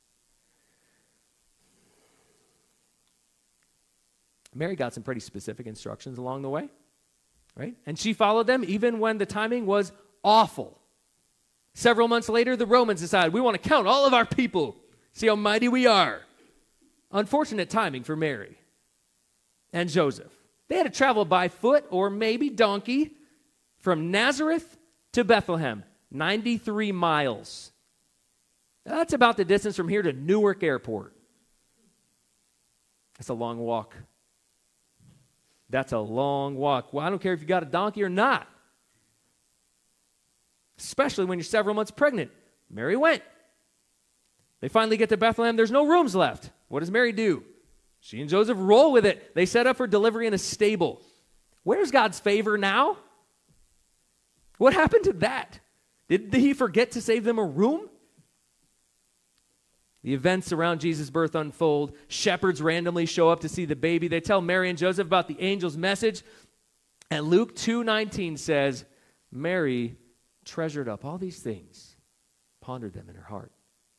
Mary got some pretty specific instructions along the way, right? And she followed them even when the timing was awful. Several months later, the Romans decided, we want to count all of our people, see how mighty we are. Unfortunate timing for Mary and Joseph. They had to travel by foot or maybe donkey from Nazareth to Bethlehem, ninety-three miles. That's about the distance from here to Newark Airport. That's a long walk. That's a long walk. Well, I don't care if you got a donkey or not. Especially when you're several months pregnant. Mary went. They finally get to Bethlehem. There's no rooms left. What does Mary do? She and Joseph roll with it. They set up for delivery in a stable. Where's God's favor now? What happened to that? Did he forget to save them a room? The events around Jesus' birth unfold. Shepherds randomly show up to see the baby. They tell Mary and Joseph about the angel's message. And Luke two nineteen says, Mary treasured up all these things, pondered them in her heart.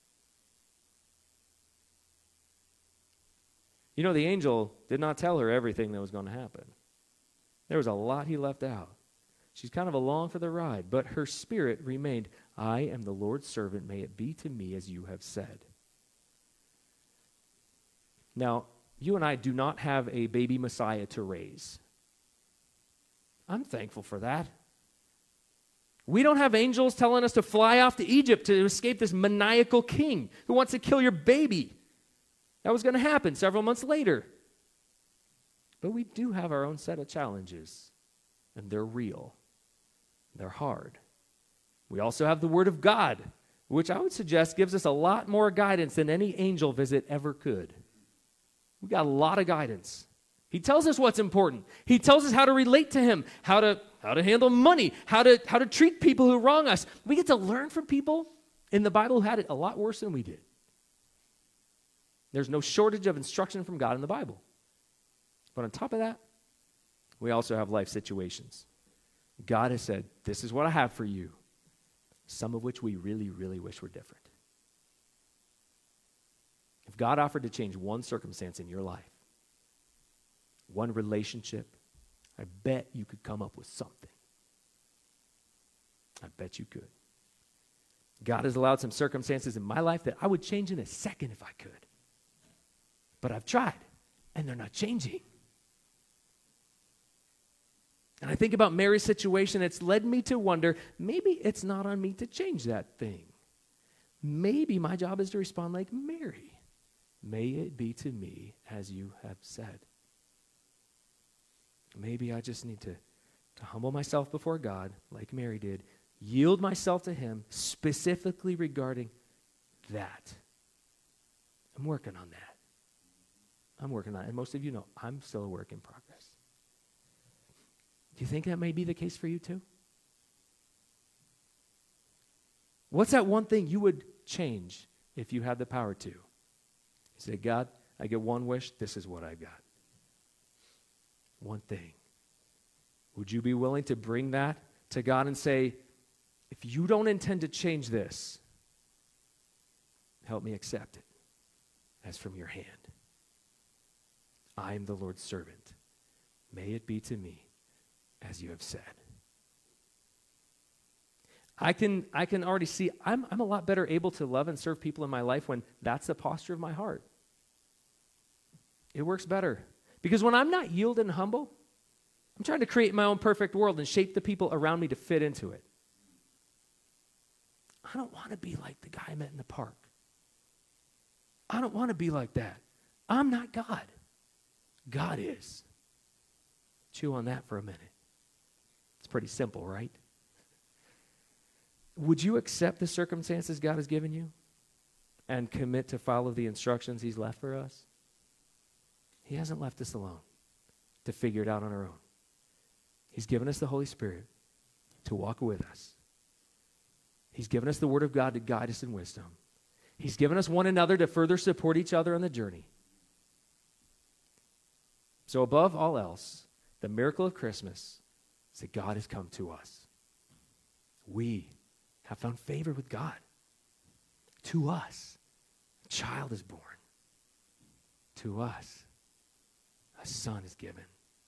You know, the angel did not tell her everything that was going to happen. There was a lot he left out. She's kind of along for the ride, but her spirit remained, I am the Lord's servant. May it be to me as you have said. Now, you and I do not have a baby Messiah to raise. I'm thankful for that. We don't have angels telling us to fly off to Egypt to escape this maniacal king who wants to kill your baby. That was going to happen several months later. But we do have our own set of challenges, and they're real. They're hard. We also have the Word of God, which I would suggest gives us a lot more guidance than any angel visit ever could. We got a lot of guidance. He tells us what's important. He tells us how to relate to him, how to, how to handle money, how to, how to treat people who wrong us. We get to learn from people in the Bible who had it a lot worse than we did. There's no shortage of instruction from God in the Bible. But on top of that, we also have life situations. God has said, this is what I have for you, some of which we really, really wish were different. If God offered to change one circumstance in your life, one relationship, I bet you could come up with something. I bet you could. God has allowed some circumstances in my life that I would change in a second if I could. But I've tried, and they're not changing. And I think about Mary's situation. It's led me to wonder, maybe it's not on me to change that thing. Maybe my job is to respond like Mary. May it be to me as you have said. Maybe I just need to, to humble myself before God, like Mary did, yield myself to him, specifically regarding that. I'm working on that. I'm working on it. And most of you know I'm still a work in progress. Do you think that may be the case for you too? What's that one thing you would change if you had the power to? You say, God, I get one wish. This is what I got. One thing. Would you be willing to bring that to God and say, if you don't intend to change this, help me accept it as from your hand. I am the Lord's servant. May it be to me as you have said. I can, I can already see I'm, I'm a lot better able to love and serve people in my life when that's the posture of my heart. It works better. Because when I'm not yielded and humble, I'm trying to create my own perfect world and shape the people around me to fit into it. I don't want to be like the guy I met in the park. I don't want to be like that. I'm not God. God is. Chew on that for a minute. It's pretty simple, right? Would you accept the circumstances God has given you and commit to follow the instructions he's left for us? He hasn't left us alone to figure it out on our own. He's given us the Holy Spirit to walk with us. He's given us the Word of God to guide us in wisdom. He's given us one another to further support each other on the journey. So above all else, the miracle of Christmas is that God has come to us. We have found favor with God. To us, a child is born. To us, a son is given.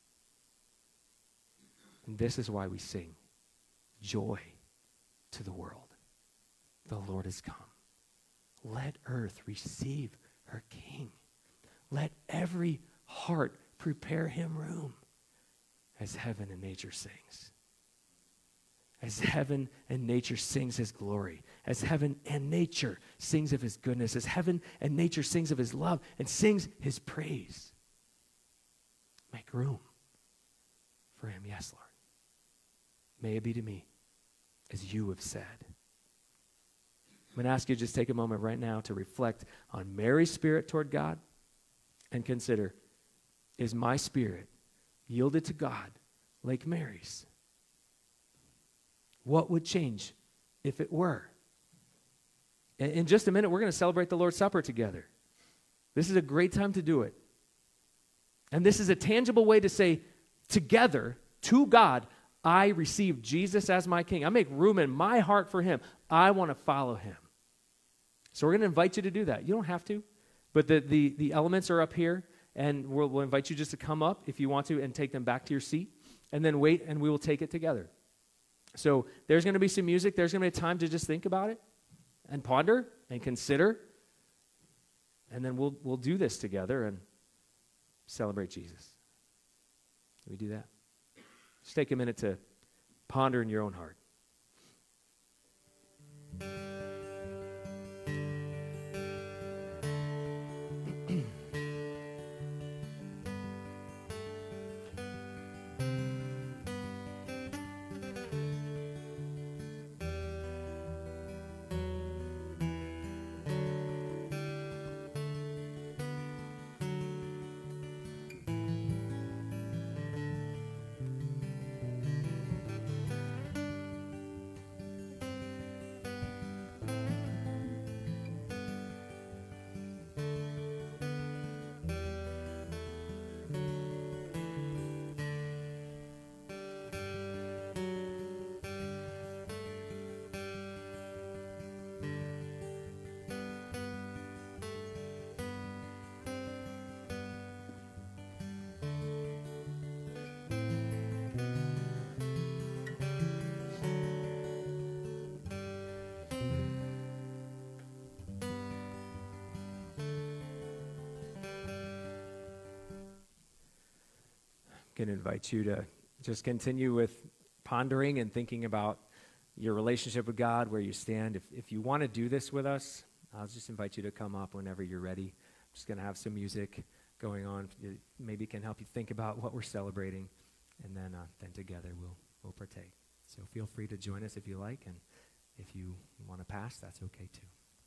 And this is why we sing, joy to the world. The Lord has come. Let earth receive her King. Let every heart prepare him room as heaven and nature sings. As heaven and nature sings his glory. As heaven and nature sings of his goodness. As heaven and nature sings of his love and sings his praise. Make room for him, yes, Lord. May it be to me as you have said. I'm going to ask you to just take a moment right now to reflect on Mary's spirit toward God and consider, is my spirit yielded to God like Mary's? What would change if it were? In, in just a minute, we're going to celebrate the Lord's Supper together. This is a great time to do it. And this is a tangible way to say, together, to God, I receive Jesus as my King. I make room in my heart for him. I want to follow him. So we're going to invite you to do that. You don't have to, but the, the, the elements are up here, and we'll, we'll invite you just to come up if you want to and take them back to your seat, and then wait, and we will take it together. So there's going to be some music. There's going to be a time to just think about it and ponder and consider, and then we'll we'll do this together and celebrate Jesus. Can we do that? Just take a minute to ponder in your own heart. Going to invite you to just continue with pondering and thinking about your relationship with God, where you stand. If if you want to do this with us, I'll just invite you to come up whenever you're ready. I'm just going to have some music going on. It maybe can help you think about what we're celebrating, and then uh, then together we'll we'll partake. So feel free to join us if you like, and if you want to pass, that's okay too.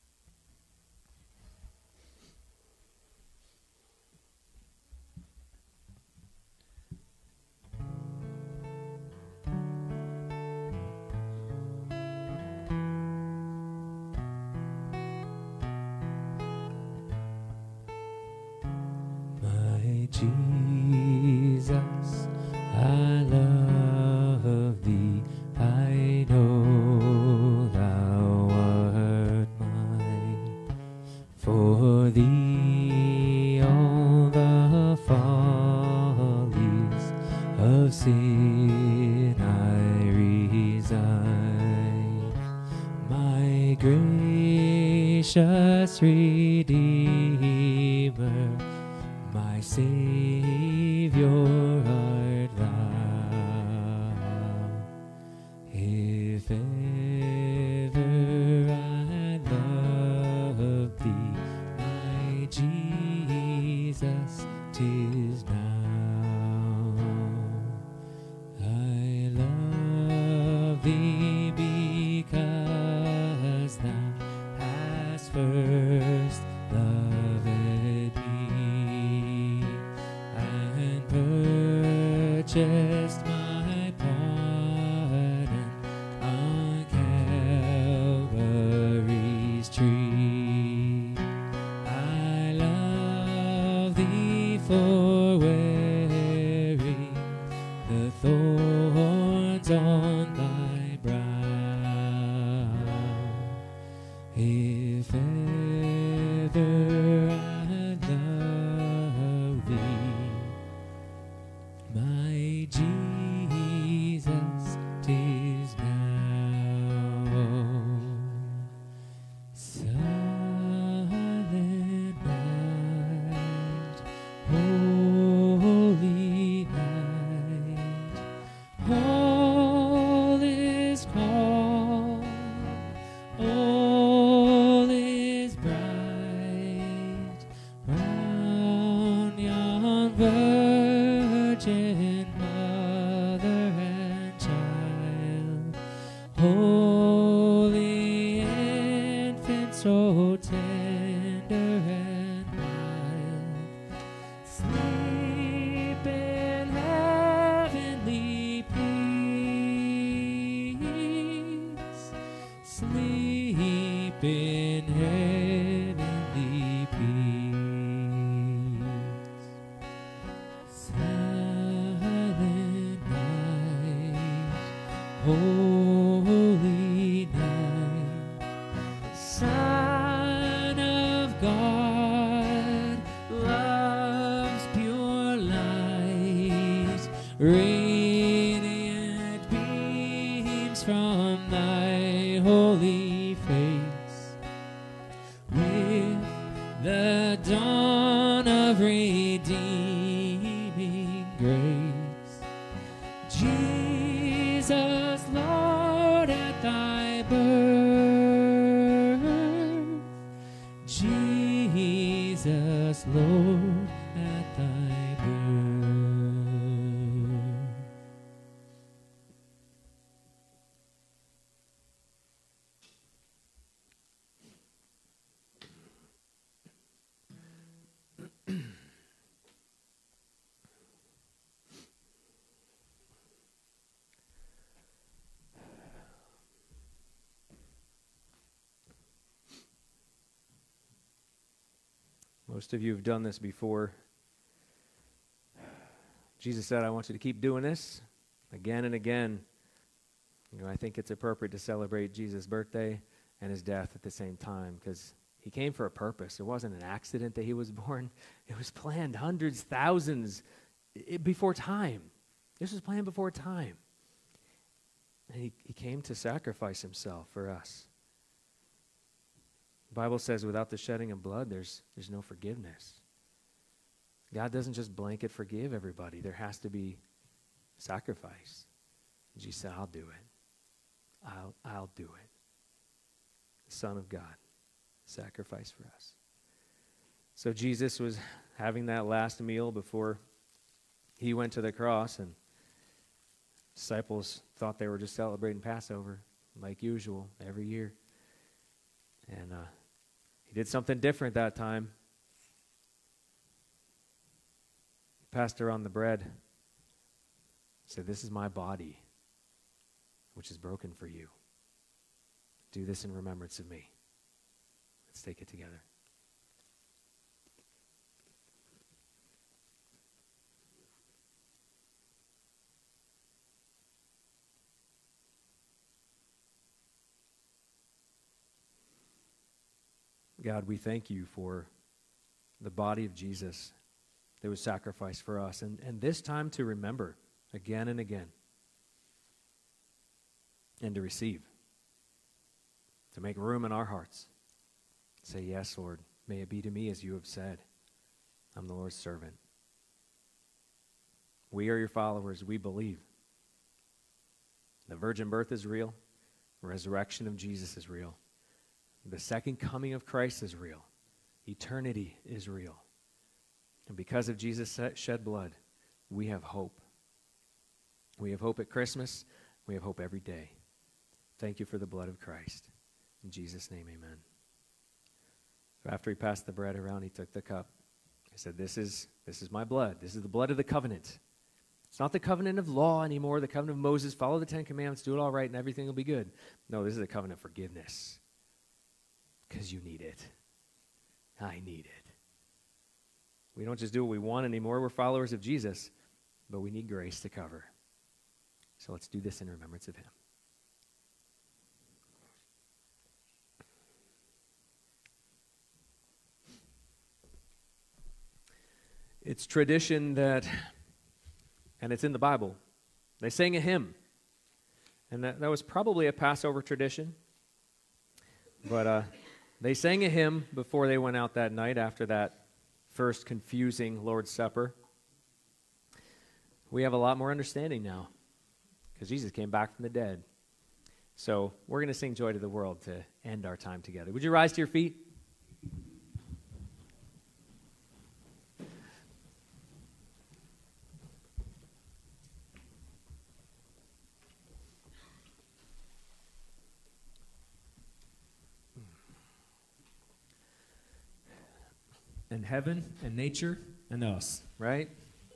Jesus, I love thee, I know thou art mine. For thee all the follies of sin I resign. My gracious Redeemer, my Savior art thou. ever I love thee, my Jesus, 'tis now. I love thee because thou hast first loved me and purchased my pardon on Calvary's tree. I love thee for wearing the thorns on thy brow. If ever I love thee, my Jesus, 'tis now. Silent night, holy night, all is calm, all is bright, round yon virgin mother and child, holy infant, so tender and mild, sleep in heavenly peace, sleep in heavenly peace. Silent night, holy night, Son of God, love's pure light, radiant beams from thy holy face, with the dawn of redeeming grace. Jesus, Lord, at thy birth, Jesus, Lord, at thy birth. Most of you have done this before. Jesus said, I want you to keep doing this again and again. You know, I think it's appropriate to celebrate Jesus' birthday and his death at the same time because he came for a purpose. It wasn't an accident that he was born. It was planned hundreds, thousands i- before time. This was planned before time. And he, he came to sacrifice himself for us. The Bible says without the shedding of blood, there's there's no forgiveness. God doesn't just blanket forgive everybody. There has to be sacrifice. Jesus said, I'll do it. I'll, I'll do it. The Son of God, sacrifice for us. So Jesus was having that last meal before he went to the cross, and disciples thought they were just celebrating Passover like usual every year. And uh, he did something different that time. He passed around the bread. He said, this is my body, which is broken for you. Do this in remembrance of me. Let's take it together. God, we thank you for the body of Jesus that was sacrificed for us. And, and this time to remember again and again. And to receive. To make room in our hearts. Say, yes, Lord, may it be to me as you have said. I'm the Lord's servant. We are your followers. We believe. The virgin birth is real. resurrection of Jesus is real. The second coming of Christ is real. Eternity is real. And because of Jesus' shed blood, we have hope. We have hope at Christmas. We have hope every day. Thank you for the blood of Christ. In Jesus' name, amen. So after he passed the bread around, he took the cup. He said, this is, this is my blood. This is the blood of the covenant. It's not the covenant of law anymore, the covenant of Moses. Follow the Ten Commandments, do it all right, and everything will be good. No, this is a covenant of forgiveness. Because you need it. I need it. We don't just do what we want anymore. We're followers of Jesus, but we need grace to cover. So let's do this in remembrance of him. It's tradition that, and it's in the Bible, they sang a hymn. And that, that was probably a Passover tradition. But uh, they sang a hymn before they went out that night after that first confusing Lord's Supper. We have a lot more understanding now because Jesus came back from the dead. So we're going to sing Joy to the World to end our time together. Would you rise to your feet? And heaven and nature and us, right?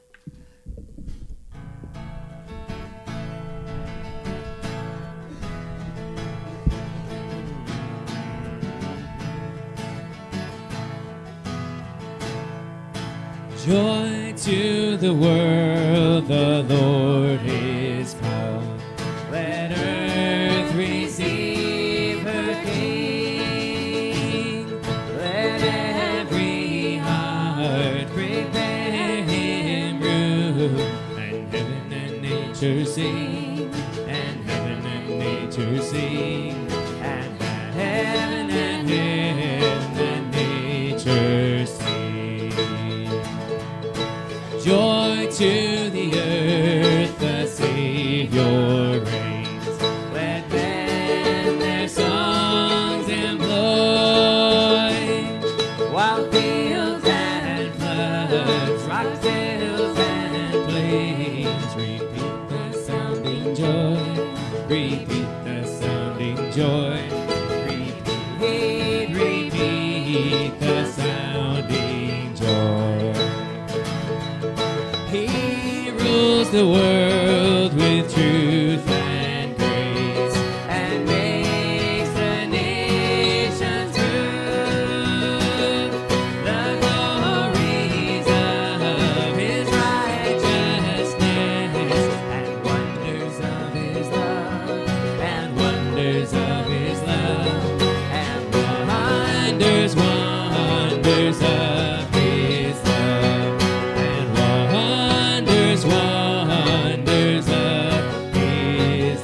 Joy to the world, the Lord is come. Let earth receive her King. Let every heart prepare him room. And heaven and nature sing. And heaven and nature sing. And heaven and heaven and nature sing. Joy to the earth, the Savior reigns. Let men their songs employ, while fields and floods, rocks, hills, and plains repeat the sounding joy, repeat the sounding joy, repeat, repeat the sounding joy. He rules the world with truth and grace, and makes the nations good. The glories of his righteousness, and wonders of his love, and wonders of his love, and wonders, wonders of his love, and wonders, wonders of his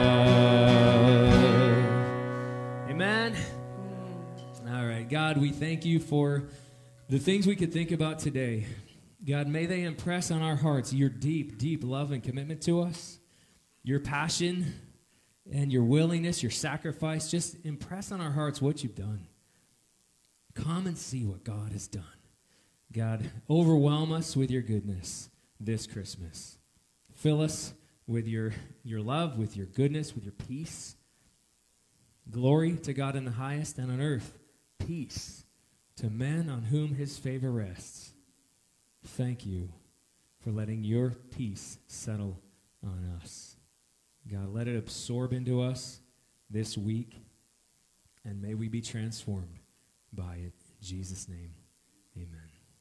love. Amen. All right, God, we thank you for the things we could think about today. God, may they impress on our hearts your deep, deep love and commitment to us, your passion and your willingness, your sacrifice. Just impress on our hearts what you've done. Come and see what God has done. God, overwhelm us with your goodness this Christmas. Fill us with your, your love, with your goodness, with your peace. Glory to God in the highest, and on earth, peace to men on whom his favor rests. Thank you for letting your peace settle on us. God, let it absorb into us this week, and may we be transformed by it. In Jesus' name, amen.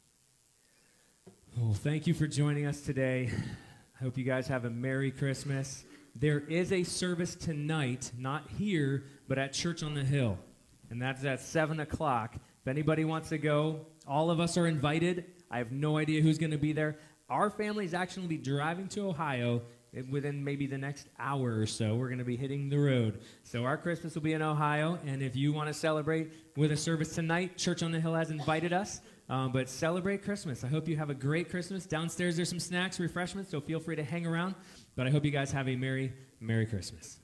Oh, thank you for joining us today. I hope you guys have a Merry Christmas. There is a service tonight, not here, but at Church on the Hill, and that's at seven o'clock. If anybody wants to go, all of us are invited. I have no idea who's going to be there. Our family is actually going to be driving to Ohio within maybe the next hour or so. We're going to be hitting the road. So our Christmas will be in Ohio, and if you want to celebrate with a service tonight, Church on the Hill has invited us. Um, but celebrate Christmas. I hope you have a great Christmas. Downstairs there's some snacks, refreshments, so feel free to hang around. But I hope you guys have a Merry, Merry Christmas.